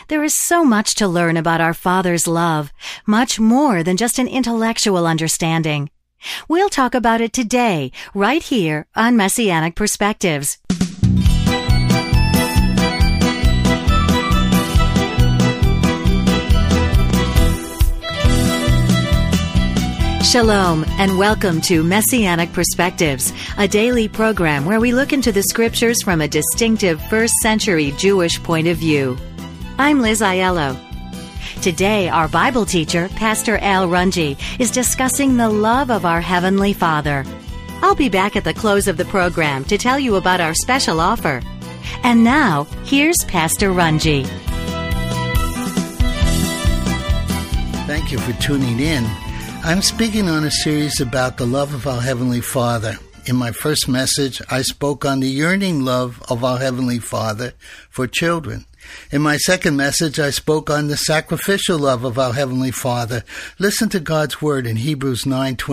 There is so much to learn about our Father's love, much more than just an intellectual understanding. We'll talk about it today, right here on Messianic Perspectives. Shalom, and welcome to Messianic Perspectives, a daily program where we look into the scriptures from a distinctive first-century Jewish point of view. I'm Liz Aiello. Today, our Bible teacher, Pastor Al Runge, is discussing the love of our Heavenly Father. I'll be back at the close of the program to tell you about our special offer. And now, here's Pastor Runge. Thank you for tuning in. I'm speaking on a series about the love of our Heavenly Father. In my first message, I spoke on the yearning love of our Heavenly Father for children. In my second message, I spoke on the sacrificial love of our Heavenly Father. Listen to God's word in Hebrews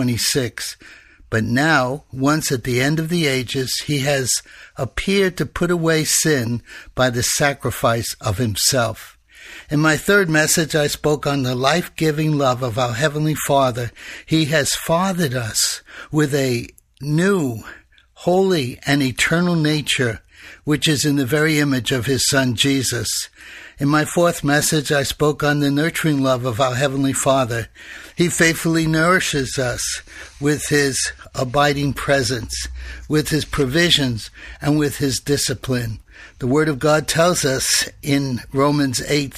9:26. But now, once at the end of the ages, he has appeared to put away sin by the sacrifice of himself. In my third message, I spoke on the life-giving love of our Heavenly Father. He has fathered us with a new, holy, and eternal nature, which is in the very image of his Son, Jesus. In my fourth message, I spoke on the nurturing love of our Heavenly Father. He faithfully nourishes us with his abiding presence, with his provisions, and with his discipline. The Word of God tells us in Romans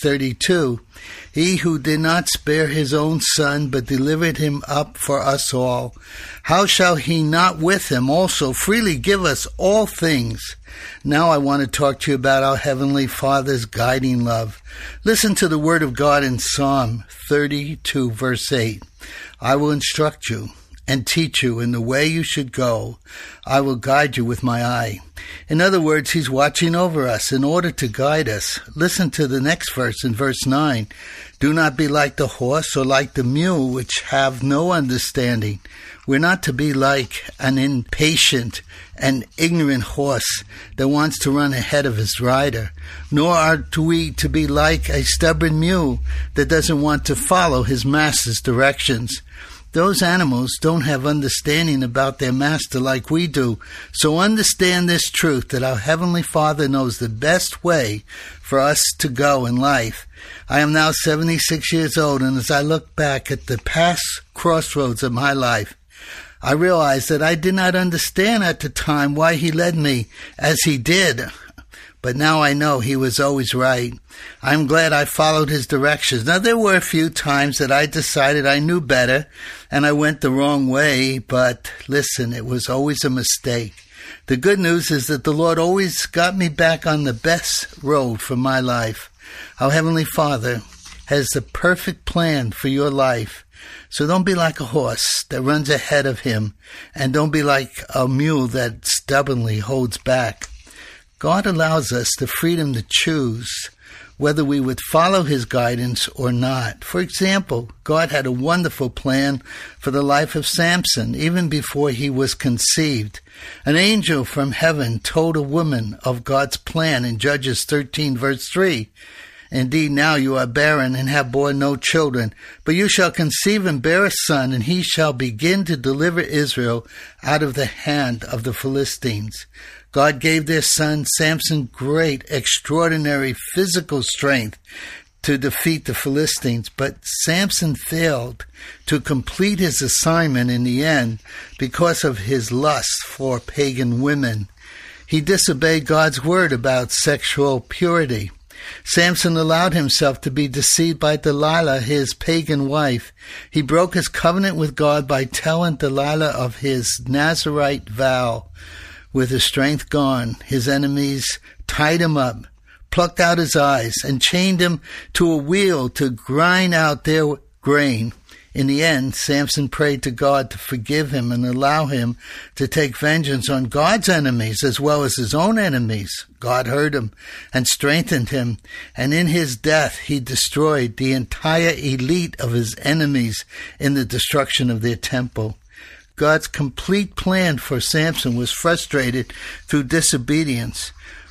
8:32, he who did not spare his own Son, but delivered him up for us all, how shall he not with him also freely give us all things? Now I want to talk to you about our Heavenly Father's guiding love. Listen to the Word of God in Psalm 32, verse 8. I will instruct you and teach you in the way you should go. I will guide you with my eye. In other words, he's watching over us in order to guide us. Listen to the next verse in verse 9. Do not be like the horse or like the mule, which have no understanding. We're not to be like an impatient and ignorant horse that wants to run ahead of his rider, nor are we to be like a stubborn mule that doesn't want to follow his master's directions. Those animals don't have understanding about their master like we do. So understand this truth, that our Heavenly Father knows the best way for us to go in life. I am now 76 years old, and as I look back at the past crossroads of my life, I realize that I did not understand at the time why he led me as he did. But now I know he was always right. I'm glad I followed his directions. Now, there were a few times that I decided I knew better and I went the wrong way, but listen, it was always a mistake. The good news is that the Lord always got me back on the best road for my life. Our Heavenly Father has the perfect plan for your life. So don't be like a horse that runs ahead of him, and don't be like a mule that stubbornly holds back. God allows us the freedom to choose whether we would follow his guidance or not. For example, God had a wonderful plan for the life of Samson, even before he was conceived. An angel from heaven told a woman of God's plan in Judges 13, verse 3. Indeed, now you are barren and have borne no children, but you shall conceive and bear a son, and he shall begin to deliver Israel out of the hand of the Philistines. God gave their son Samson great, extraordinary physical strength to defeat the Philistines, but Samson failed to complete his assignment in the end because of his lust for pagan women. He disobeyed God's word about sexual purity. Samson allowed himself to be deceived by Delilah, his pagan wife. He broke his covenant with God by telling Delilah of his Nazirite vow. With his strength gone, his enemies tied him up, plucked out his eyes, and chained him to a wheel to grind out their grain. In the end, Samson prayed to God to forgive him and allow him to take vengeance on God's enemies as well as his own enemies. God heard him and strengthened him, and in his death he destroyed the entire elite of his enemies in the destruction of their temple. God's complete plan for Samson was frustrated through disobedience.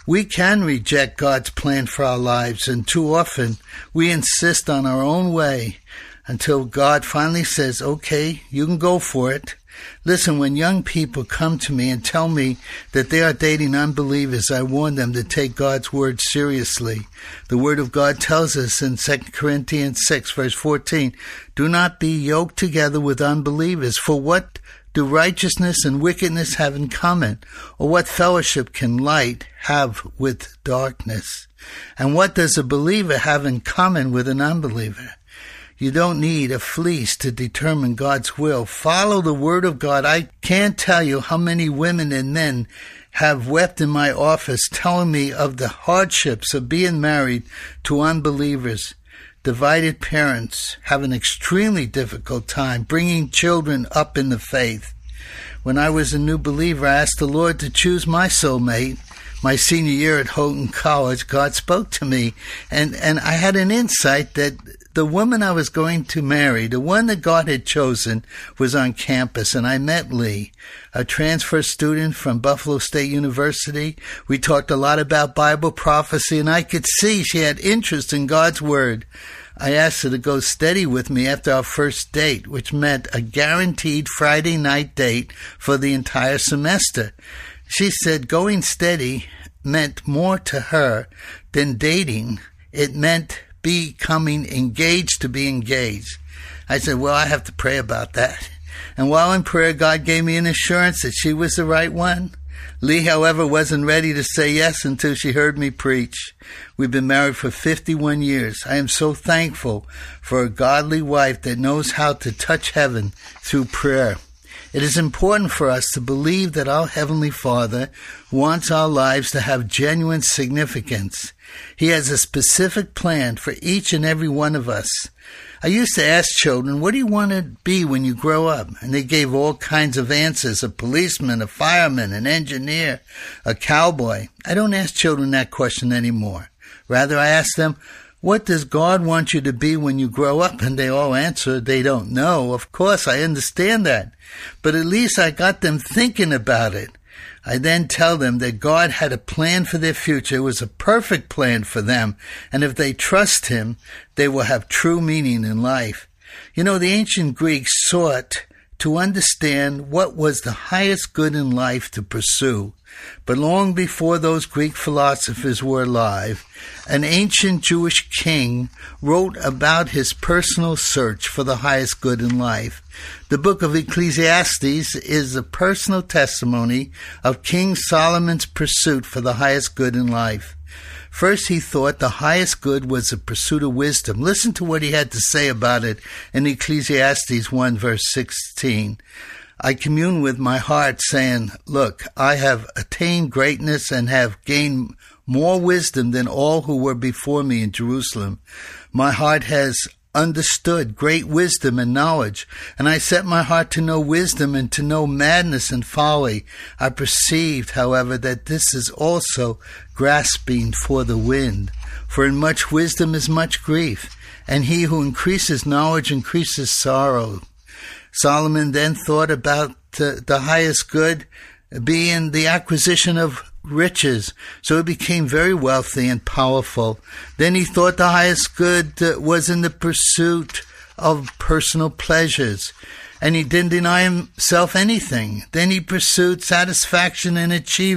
We can reject God's plan for our lives, and too often we insist on our own way until God finally says, okay, you can go for it. Listen, when young people come to me and tell me that they are dating unbelievers, I warn them to take God's word seriously. The word of God tells us in 2 Corinthians 6, verse 14, do not be yoked together with unbelievers, for what do righteousness and wickedness have in common? Or what fellowship can light have with darkness? And what does a believer have in common with an unbeliever? You don't need a fleece to determine God's will. Follow the word of God. I can't tell you how many women and men have wept in my office telling me of the hardships of being married to unbelievers. Divided parents have an extremely difficult time bringing children up in the faith. When I was a new believer, I asked the Lord to choose my soulmate. My senior year at Houghton College, God spoke to me, and I had an insight that the woman I was going to marry, the one that God had chosen, was on campus, and I met Lee, a transfer student from Buffalo State University. We talked a lot about Bible prophecy, and I could see she had interest in God's Word. I asked her to go steady with me after our first date, which meant a guaranteed Friday night date for the entire semester. She said going steady meant more to her than dating. It meant becoming engaged to be engaged. I said, well, I have to pray about that. And while in prayer, God gave me an assurance that she was the right one. Lee, however, wasn't ready to say yes until she heard me preach. We've been married for 51 years. I am so thankful for a godly wife that knows how to touch heaven through prayer. It is important for us to believe that our Heavenly Father wants our lives to have genuine significance. He has a specific plan for each and every one of us. I used to ask children, what do you want to be when you grow up? And they gave all kinds of answers, a policeman, a fireman, an engineer, a cowboy. I don't ask children that question anymore. Rather, I ask them, what does God want you to be when you grow up? And they all answer, they don't know. Of course, I understand that. But at least I got them thinking about it. I then tell them that God had a plan for their future. It was a perfect plan for them. And if they trust Him, they will have true meaning in life. You know, the ancient Greeks sought to understand what was the highest good in life to pursue. But long before those Greek philosophers were alive, an ancient Jewish king wrote about his personal search for the highest good in life. The book of Ecclesiastes is a personal testimony of King Solomon's pursuit for the highest good in life. First, he thought the highest good was the pursuit of wisdom. Listen to what he had to say about it in Ecclesiastes 1, verse 16. I commune with my heart, saying, look, I have attained greatness and have gained more wisdom than all who were before me in Jerusalem. My heart has understood great wisdom and knowledge, and I set my heart to know wisdom and to know madness and folly. I perceived, however, that this is also grasping for the wind. For in much wisdom is much grief, and he who increases knowledge increases sorrow. Solomon then thought about the highest good being the acquisition of riches, so he became very wealthy and powerful. Then he thought the highest good was in the pursuit of personal pleasures, and he didn't deny himself anything. Then he pursued satisfaction in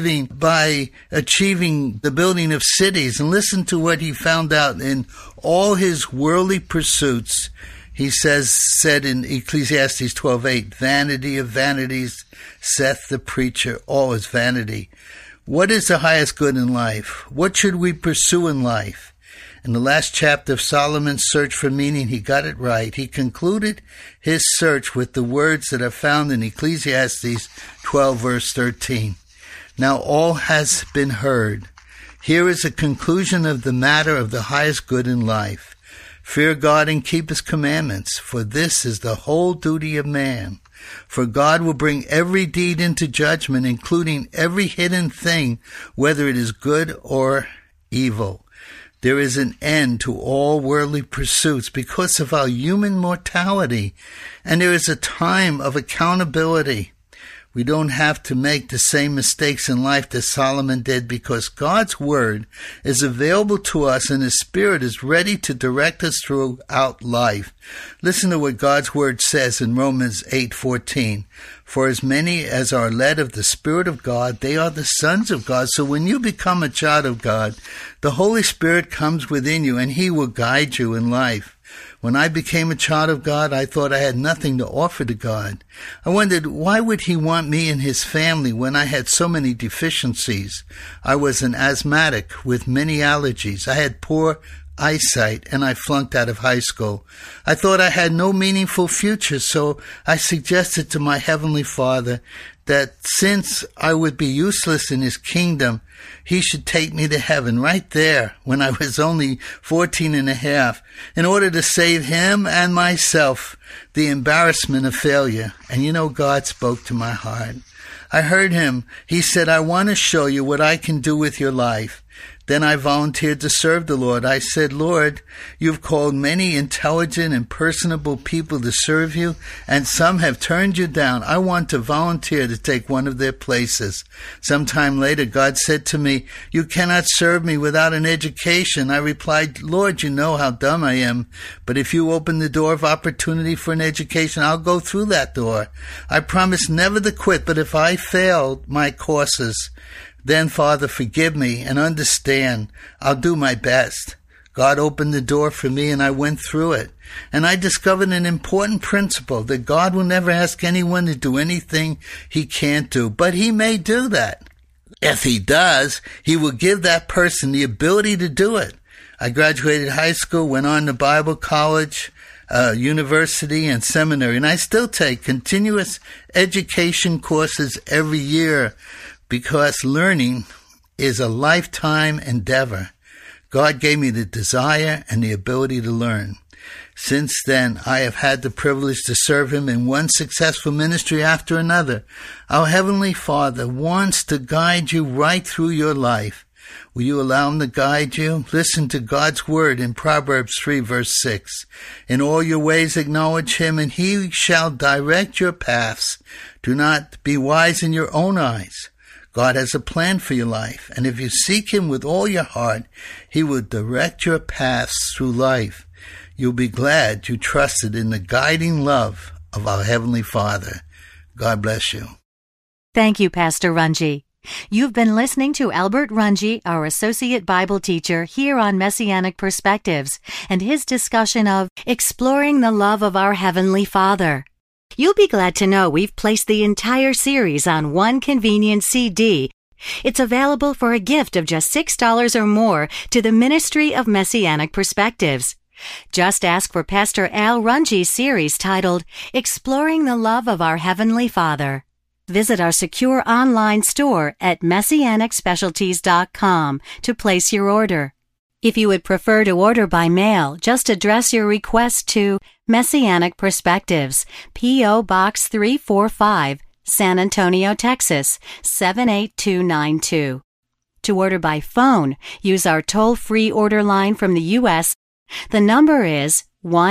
by achieving the building of cities. And listen to what he found out in all his worldly pursuits. He said in Ecclesiastes 12:8, vanity of vanities, saith the preacher, all is vanity. What is the highest good in life? What should we pursue in life? In the last chapter of Solomon's search for meaning, he got it right. He concluded his search with the words that are found in Ecclesiastes 12, verse 13. Now all has been heard. Here is a conclusion of the matter of the highest good in life. Fear God and keep His commandments, for this is the whole duty of man. For God will bring every deed into judgment, including every hidden thing, whether it is good or evil. There is an end to all worldly pursuits because of our human mortality, and there is a time of accountability. We don't have to make the same mistakes in life that Solomon did, because God's Word is available to us and His Spirit is ready to direct us throughout life. Listen to what God's Word says in Romans 8:14. For as many as are led of the Spirit of God, they are the sons of God. So when you become a child of God, the Holy Spirit comes within you and He will guide you in life. When I became a child of God, I thought I had nothing to offer to God. I wondered, why would He want me and His family when I had so many deficiencies? I was an asthmatic with many allergies. I had poor eyesight, and I flunked out of high school. I thought I had no meaningful future, so I suggested to my Heavenly Father that since I would be useless in His kingdom, He should take me to heaven right there when I was only 14 and a half, in order to save Him and myself the embarrassment of failure. And God spoke to my heart. I heard Him. He said, I want to show you what I can do with your life. Then I volunteered to serve the Lord. I said, Lord, you've called many intelligent and personable people to serve you, and some have turned you down. I want to volunteer to take one of their places. Sometime later, God said to me, you cannot serve me without an education. I replied, Lord, you know how dumb I am, but if you open the door of opportunity for an education, I'll go through that door. I promise never to quit, but if I failed my courses, then, Father, forgive me and understand. I'll do my best. God opened the door for me and I went through it. And I discovered an important principle, that God will never ask anyone to do anything He can't do, but He may do that. If He does, He will give that person the ability to do it. I graduated high school, went on to Bible college, university, and seminary, and I still take continuous education courses every year, because learning is a lifetime endeavor. God gave me the desire and the ability to learn. Since then, I have had the privilege to serve Him in one successful ministry after another. Our Heavenly Father wants to guide you right through your life. Will you allow Him to guide you? Listen to God's Word in Proverbs 3, verse 6. In all your ways acknowledge Him, and He shall direct your paths. Do not be wise in your own eyes. God has a plan for your life, and if you seek Him with all your heart, He will direct your paths through life. You'll be glad you trusted in the guiding love of our Heavenly Father. God bless you. Thank you, Pastor Runge. You've been listening to Albert Runge, our Associate Bible Teacher, here on Messianic Perspectives, and his discussion of exploring the love of our Heavenly Father. You'll be glad to know we've placed the entire series on one convenient CD. It's available for a gift of just $6 or more to the Ministry of Messianic Perspectives. Just ask for Pastor Al Runge's series titled Exploring the Love of Our Heavenly Father. Visit our secure online store at MessianicSpecialties.com to place your order. If you would prefer to order by mail, just address your request to Messianic Perspectives, P.O. Box 345, San Antonio, Texas, 78292. To order by phone, use our toll-free order line from the U.S. The number is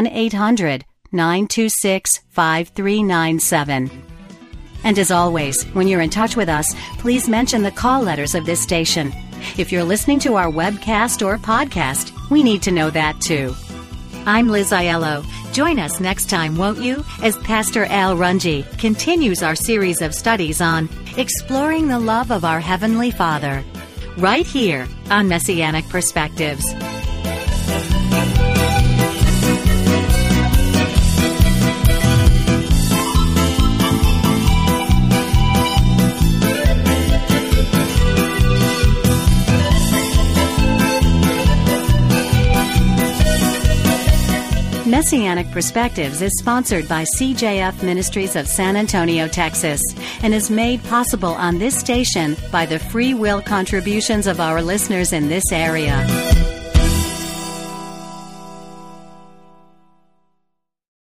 1-800-926-5397. And as always, when you're in touch with us, please mention the call letters of this station. If you're listening to our webcast or podcast, we need to know that too. I'm Liz Aiello. Join us next time, won't you, as Pastor Al Runge continues our series of studies on exploring the love of our Heavenly Father, right here on Messianic Perspectives. Messianic Perspectives is sponsored by CJF Ministries of San Antonio, Texas, and is made possible on this station by the free will contributions of our listeners in this area.